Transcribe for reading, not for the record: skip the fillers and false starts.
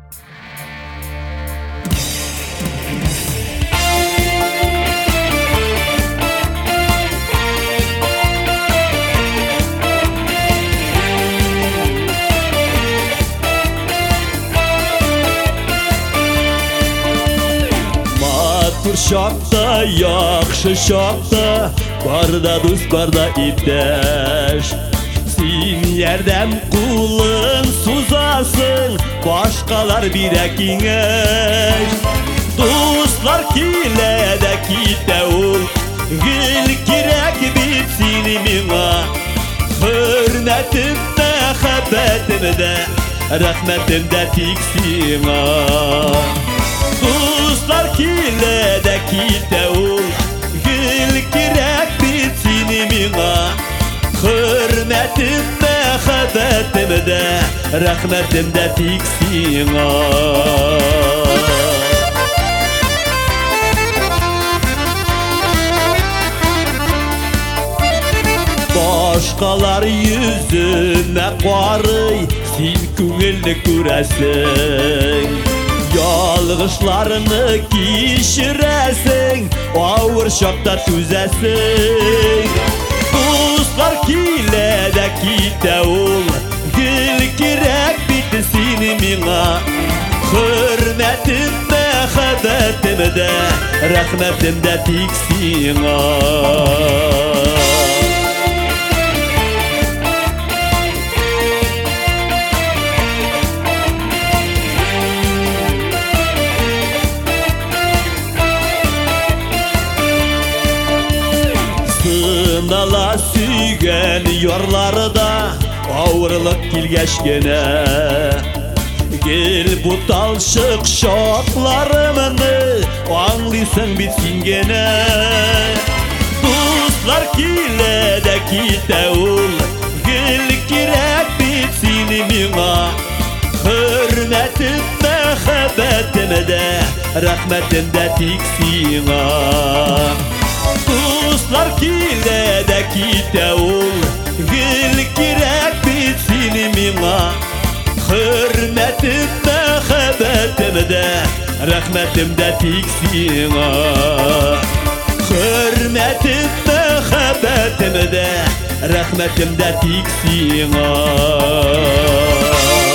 Матур шақта, яқшы шақта, барда дос, барда иптеш. Сен ярдәм құлын сузасың, башқалар бирә киңеш. Дуслар киләдә китә ул, гел кирәк бит сине миңа. Хөрмәтем, мәхәббәтем дә, рәхмәтем дә тик сиңа. Дуслар киләдә китә ул, гел кирәк бит сине миңа. Хөрмәтем, мәхәббәтем дә, рәхмәтем дә тик сиңа. Башкалар йөзенә карый, син күңелне күрәсең. Ялгышларны кичерәсең, авыр чакта түзәсең. Дуслар киләдә китә ул, гел кирәк бит сине миңа. Хөрмәтем, мәхәббәтем дә, рәхмәтем дә тик сиңа. Сынала сөйгән ярларда, авырлык килгәч кенә. Гел бу талчык шакларымны, аңлыйсың бит син генә. Дуслар киләдә китә ул, гел кирәк бит сине миңа. Хөрмәтем, мәхәббәтем дә, рәхмәтем дә тик сиңа. Дуслар киләдә китә ул, гел кирәк бит сине миңа. Хөрмәтем, мәхәббәтем дә, рәхмәтем дә тик сиңа. Хөрмәтем, мәхәббәтем дә, рәхмәтем дә тик сиңа.